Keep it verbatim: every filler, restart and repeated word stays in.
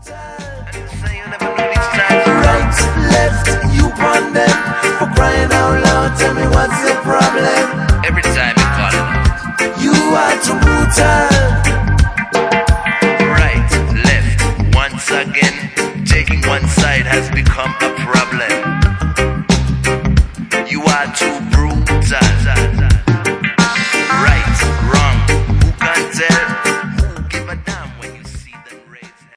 Right, left, you on them. For crying out loud, tell me what's the problem. Every time you call it. You are too brutal. Right, left, once again. Taking one side has become a